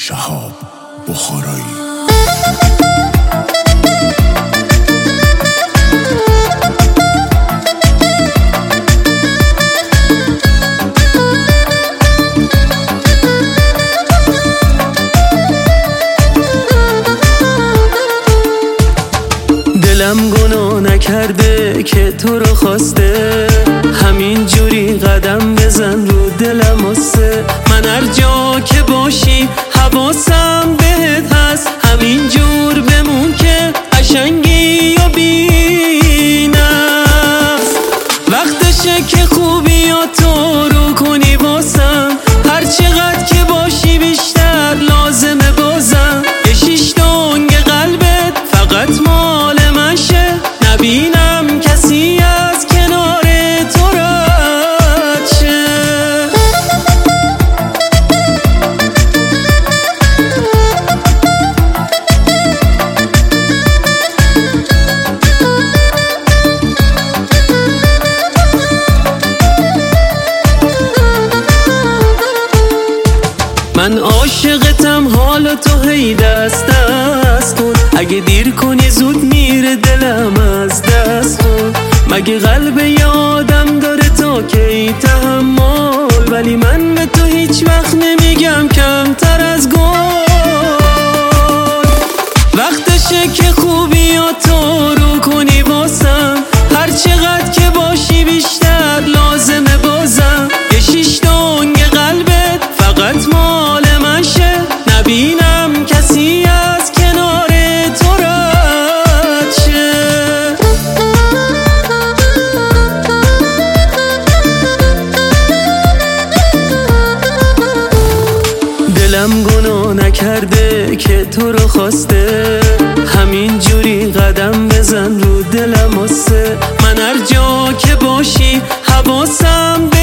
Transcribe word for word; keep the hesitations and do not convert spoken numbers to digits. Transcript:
شهاب بخارایی. دلم گناه نکرده که تو رو خواسته، همین جوری قدم بزن رو دلم واسه من. هر جا که باشی حواسم بهت هست، همین جور بمون که قشنگی و بی نقص. وقتشه که خوبیاتو رو کنی واسم، هر چقدر که باشی بیشتر لازمه بازم. یه شیش دنگ قلبت فقط مال من شه، نبینم کسی از کنار تو رد شه. من عاشقتم، حالا تو هی دست دست کن، اگه دیر کنی زود میره دلم از دست کن. مگه قلب یادم داره تا کی تحمل، ولی من به تو هیچ وقت نمیگم کمتر از گل. وقتشه که خوبیاتو رو کنی واسم، هر چقدر که باشی بیشتر لازمه بازم. یه شیش دنگ قلبت فقط مال من شه، نبینم کسی از کنار تو رد شه. دلم گناه نکرده که تو رو خواسته، همین جوری قدم بزن رو دلم واسه من. هر جا که باشی حواسم